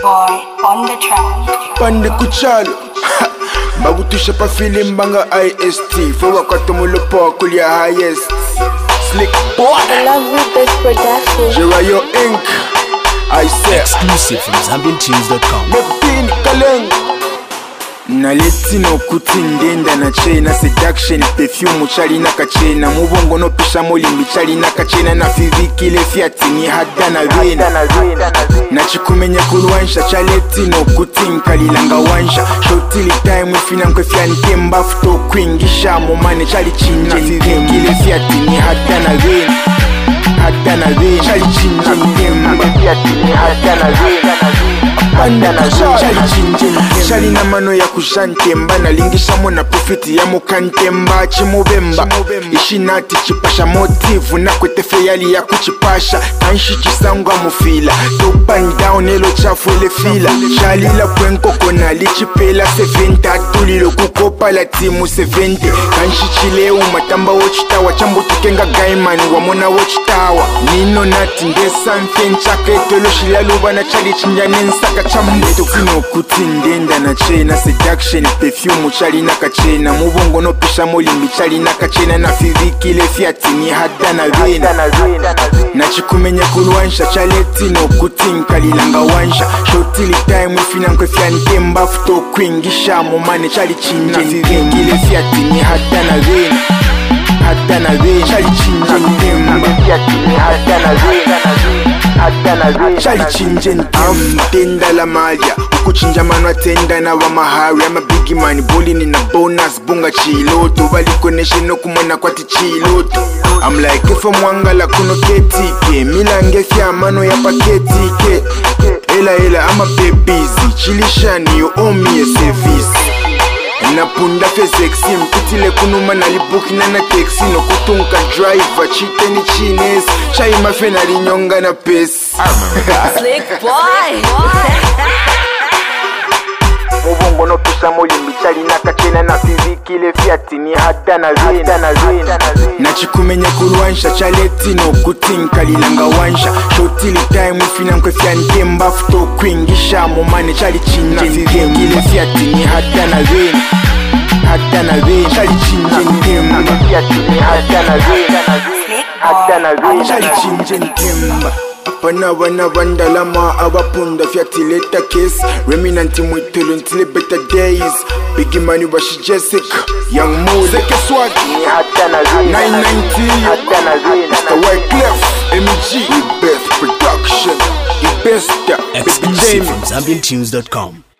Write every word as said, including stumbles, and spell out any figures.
boy on the track. Pande kuchalo Babutusha pa feeling banga I S T For wakatomulo po kulia highest Slick boy I love you best production Jerayo Inc I say exclusive from Zambian Tunes dot com. Mepini kaleng Naleti no kutindenda na chena seduction perfume chali na kachena mubongo no pisha molimbi chali na kachena na fiziki le fiati ni hada na vena na chikumenya kulwansha chaleti no kutinkali langa wansha shotili time fina nkwe fiani kemba futo kwingisha momane chali chinje fiziki le fiati ni hada na vena hada na vena chali chinje kemba fiati ni hada na vena Panda na chali chinje chali na mano ya kushantemba na lingisha mona profiti ya mukantemba chimubemba ishinati chipasha motivu na kwetefe yali ya kuchipasha kanshi chisangwa mufila top and down elo chafu ele fila chali la kwenko kona lichipela seventy atulilo kukopa la timu seventy kanshi chileu matamba wochitawa chambu tukenga gaiman wamona wochitawa nino nati ndesa mfencha ketolo shilaluba na chali chinjanensaka chambuto kino kutindenda na chena seduction perfume chali na kachena mubongo no pisha molimbi chali na kachena na fiziki le fiati ni hada na vena na chikumenya kulwansha chaleti no kutinkali langa wansha shotili time fina nkwe fiani kemba futo kwingisha momane chali chinje fiziki le fiati ni hada na vena hada na vena chali chinje kemba fiati ni hada na vena chali chinje tenda la malia ukuchinja manu atenda na wa mahari ama bigi mani boli ni na bonus bunga chiloto bali koneshe no kumona kwati chiloto I'm like if mwangala kuno ketike milange fya mano ya paketike ela ela ama babies chilishani you owe me a service napunda fe sexy mpitile kunuma na libuki na na taxi no kutunka driver chite ni chines chai mafena linyonga na pesi Slick boy mubongo no pisha molimbi chali na kachena na fiziki le fiati ni hada na vena na chikumenya kulwansha chaleti no kutinkali langa wansha shotili time fina nkwe fiani kemba futo kwingisha momane chali chinje fiziki le fiati ni hada na vena hada na vena chali chinje kemba fiati ni hada na vena hada na vena chali chinje kemba Pana wana vandalama abapunda fiatileta case Reminanti mwitelo ntile better days Biggie money washi Jessica Young Mo Zeke Swag nine ninety Mister Wyclef M G E-Best Production E-Best Baby Exclusive Jamie from Zambian Tunes dot com.